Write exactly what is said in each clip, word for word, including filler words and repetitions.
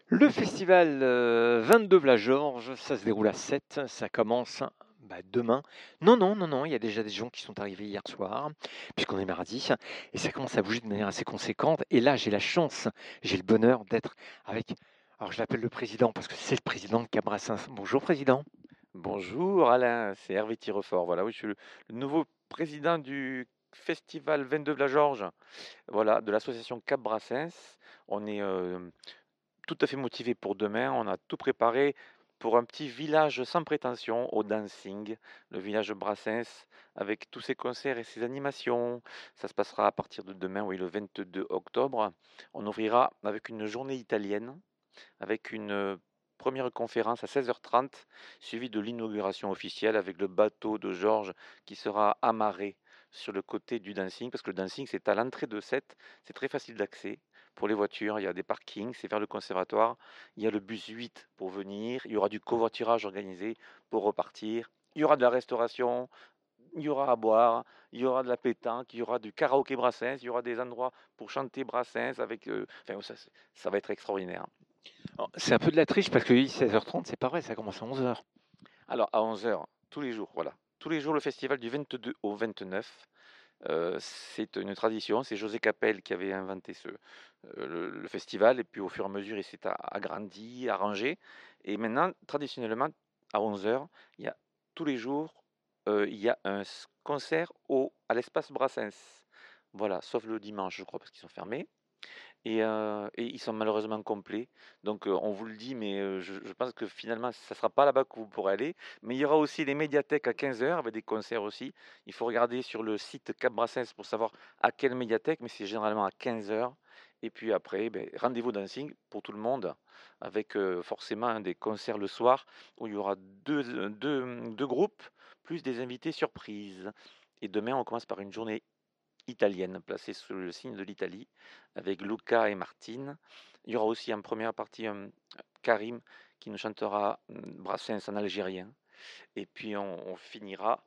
Le festival euh, vingt-deux Vla Georges, ça se déroule à sept, ça commence bah, demain. Non, non, non, non, il y a déjà des gens qui sont arrivés hier soir, puisqu'on est mardi, et ça commence à bouger de manière assez conséquente. Et là, j'ai la chance, j'ai le bonheur d'être avec, alors je l'appelle le président, parce que c'est le président de Cabrassens. Bonjour président. Bonjour Alain, c'est Hervé Tirefort. Voilà, oui, je suis le, le nouveau président du festival vingt-deux de la Georges, voilà, de l'association Cap Brassens. On est euh, tout à fait motivé pour demain. On a tout préparé pour un petit village sans prétention au dancing, le village Brassens, avec tous ses concerts et ses animations. Ça se passera à partir de demain, oui, le vingt-deux octobre. On ouvrira avec une journée italienne avec une euh, première conférence à seize heures trente, suivie de l'inauguration officielle avec le bateau de Georges qui sera amarré sur le côté du dancing, parce que le dancing c'est à l'entrée de Sète, c'est très facile d'accès pour les voitures, il y a des parkings, c'est vers le conservatoire, il y a le bus huit pour venir, il y aura du covoiturage organisé pour repartir, il y aura de la restauration, il y aura à boire, il y aura de la pétanque, il y aura du karaoké Brassens, il y aura des endroits pour chanter Brassens avec, euh, enfin, ça, ça va être extraordinaire. Alors, c'est un peu de la triche, parce que oui, seize heures trente, c'est pas vrai, ça commence à onze heures. Alors, à onze heures, tous les jours, voilà. Tous les jours, le festival du vingt-deux au vingt-neuf. Euh, c'est une tradition. C'est José Capel qui avait inventé ce, euh, le, le festival. Et puis, au fur et à mesure, il s'est a- agrandi, arrangé. Et maintenant, traditionnellement, à onze heures, il y a tous les jours, euh, il y a un s- concert au, à l'espace Brassens. Voilà, sauf le dimanche, je crois, parce qu'ils sont fermés. Et, heu et ils sont malheureusement complets. Donc, heu, on vous le dit, mais, heu, je je pense que finalement, ça ne sera pas là-bas que vous pourrez aller. Mais il y aura aussi les médiathèques à quinze heures avec des concerts aussi. Il faut regarder sur le site Cap Brassens pour savoir à quelle médiathèque, mais c'est généralement à quinze heures. Et puis après, beh, rendez-vous dancing pour tout le monde avec, heu, forcément, hein, des concerts le soir où il y aura deux heu, deux, mmh, deux groupes plus des invités surprises. Et demain, on commence par une journée italienne, placée sous le signe de l'Italie, avec Luca et Martine. Il y aura aussi en première partie un Karim qui nous chantera hum, Brassens en algérien. Et puis on, on finira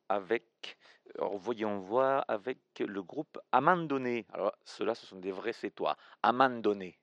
avec, alors voyons voir, avec le groupe Amandonné. Alors ceux-là, ce sont des vrais sétois. Amandonné.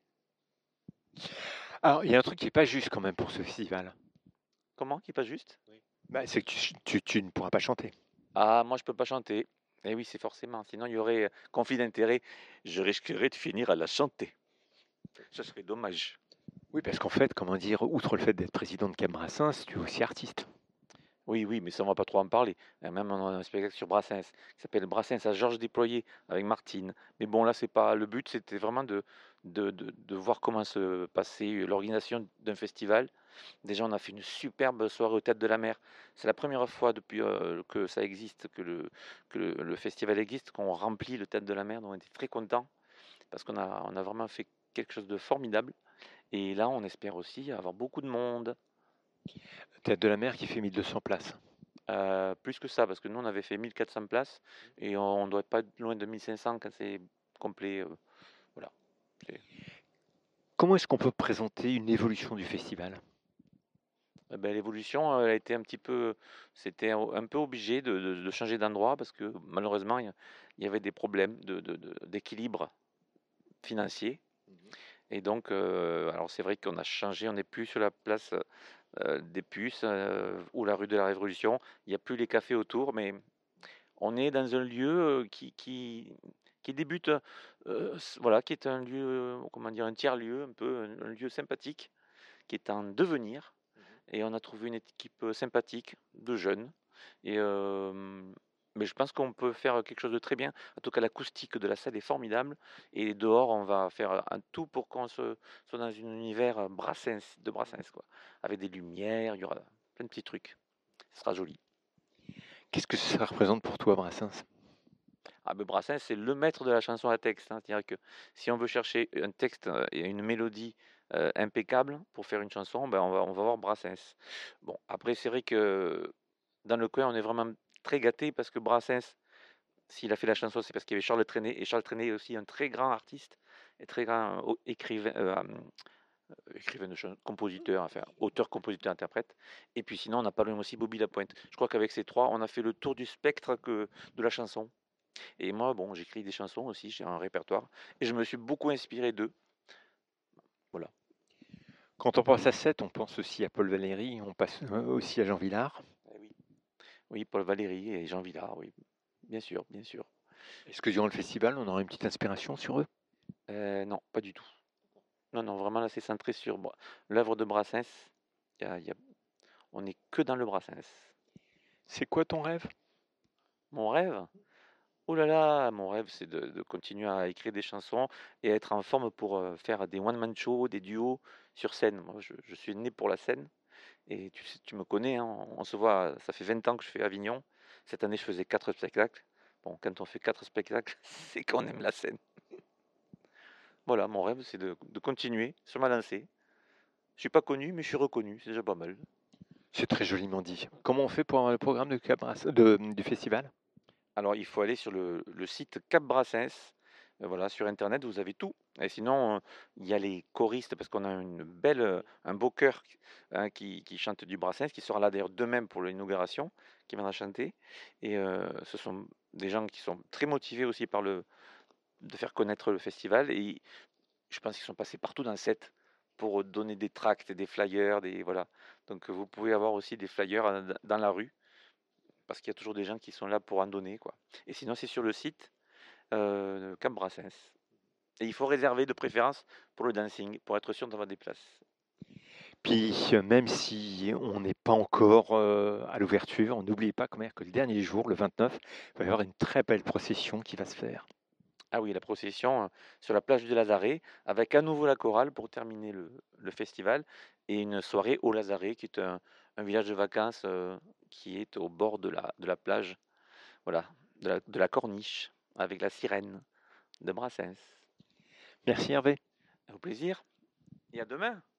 Alors, il y a un truc qui est pas juste quand même pour ce festival. Comment, qui est pas juste? Bah, c'est que tu, tu- tu ne pourras pas chanter. Ah, moi je peux pas chanter. Eh oui, c'est forcément. Sinon, il y aurait conflit d'intérêt. Je risquerais de finir à la chanter. Ce serait dommage. Oui, parce qu'en fait, comment dire, outre le fait d'être président de Cabrassens, tu es aussi artiste. Oui, oui, mais ça, on va pas trop en parler. Euh, Même on a un spectacle sur Brassens qui s'appelle Brassens à Georges Déployé avec Martine. Mais bon, là, c'est pas le but, c'était vraiment de, de, de, de voir comment se passait l'organisation d'un festival. Déjà, on a fait une superbe soirée au Théâtre de la Mer. C'est la première fois depuis euh, que ça existe, que le, que le, le festival existe, qu'on remplit le Théâtre de la Mer. Donc, on était très contents parce qu'on a, on a vraiment fait quelque chose de formidable. Et là, on espère aussi avoir beaucoup de monde. Théâtre de la Mer qui fait mille deux cents places. Heu, plus que ça, parce que nous, on avait fait mille quatre cents places et on doit pas être loin de mille cinq cents quand c'est complet, heu, voilà. C'est Comment est-ce qu'on peut présenter une évolution du festival? et beh, l'évolution, elle a été un petit peu c'était un un peu obligé de de de changer d'endroit parce que malheureusement, il y a il y avait des problèmes de de de d'équilibre financier et donc heu, alors c'est vrai qu'on a changé, on n'est plus sur la place, heu, des Puces, heu, ou la rue de la Révolution. Il y a plus les cafés autour, mais on est dans un lieu, heu, qui qui qui débute, heu, s voilà, qui est un lieu, heu, comment dire? Un tiers-lieu, un peu, un un lieu sympathique, qui est en devenir et on a trouvé une équipe, heu, sympathique de jeunes et hem, mais je pense qu'on peut faire quelque chose de très bien. En tout cas, l'acoustique de la salle est formidable et dehors, on va faire un tout pour qu'on se soit dans un univers, heu, Brassens, de Brassens, quoi. Avec des lumières, il y aura plein de petits trucs. Ce sera joli. Qu'est-ce que ça représente pour toi, Brassens? Ah ben Brassens, c'est le maître de la chanson à texte, hein. C'est-à-dire que si on veut chercher un texte euh, et une mélodie euh, impeccable pour faire une chanson, ben on va, on va voir Brassens. Bon, après, c'est vrai que dans le coin, on est vraiment très gâté parce que Brassens, s'il a fait la chanson, c'est parce qu'il y avait Charles Trenet. Et Charles Trenet est aussi un très grand artiste et très grand euh, au- écrivain, euh, euh, écrivain de chansons, compositeur, enfin auteur, compositeur, interprète. Et puis sinon, on n'a pas loin aussi Bobby Lapointe. Je crois qu'avec ces trois, on a fait le tour du spectre que, de la chanson. Et moi, bon, j'écris des chansons aussi, j'ai un répertoire. Et je me suis beaucoup inspiré d'eux. Voilà. Quand on pense à Sète, on pense aussi à Paul Valéry, on passe euh, aussi à Jean Vilar. Eh oui. Oui, Paul Valéry et Jean Vilar, oui. Bien sûr, bien sûr. Est-ce que durant le festival, on aura une petite inspiration sur eux? Euh, non, pas du tout. Non, non, vraiment là, c'est centré sur Bra- l'œuvre de Brassens. Il y a- il y a- On n'est que dans le Brassens. C'est quoi ton rêve? Mon rêve? Oh là là, mon rêve, c'est de, de continuer à écrire des chansons et être en forme pour euh, faire des one-man shows, des duos sur scène. Moi, je, je suis né pour la scène et tu sais, tu me connais, hein, on, on se voit, ça fait vingt ans que je fais Avignon. Cette année, je faisais quatre spectacles. Bon, quand on fait quatre spectacles, c'est qu'on aime la scène. Voilà, mon rêve, c'est de, de continuer sur ma lancée. Je suis pas connu, mais je suis reconnu, c'est déjà pas mal. C'est très joliment dit. Comment on fait pour avoir le programme de Cabras- de- du festival? Alors, il faut aller sur le, le site Cap Brassens. Euh, voilà, sur Internet, vous avez tout. Et sinon, euh, il y a les choristes, parce qu'on a une belle, euh, un beau chœur hein, qui, qui chante du Brassens, qui sera là d'ailleurs demain pour l'inauguration, qui viendra chanter. Et euh, ce sont des gens qui sont très motivés aussi par le, de faire connaître le festival. Et je pense qu'ils sont passés partout dans le set pour donner des tracts, des flyers, des voilà. Donc, euh, vous pouvez avoir aussi des flyers euh, dans la rue parce qu'il y a toujours des gens qui sont là pour en donner, quoi. Et sinon, c'est sur le site euh, Cap Brassens. Et il faut réserver de préférence pour le dancing, pour être sûr d'avoir des places. Puis, euh, même si on n'est pas encore euh, à l'ouverture, n'oubliez pas quand même que le dernier jour, le vingt-neuf, il va y avoir une très belle procession qui va se faire. Ah oui, la procession euh, sur la plage du Lazaret, avec à nouveau la chorale pour terminer le, le festival, et une soirée au Lazaret, qui est un, un village de vacances euh, qui est au bord de la, de la plage, voilà, de la, de la corniche, avec la sirène de Brassens. Merci Hervé. Au plaisir, et à demain.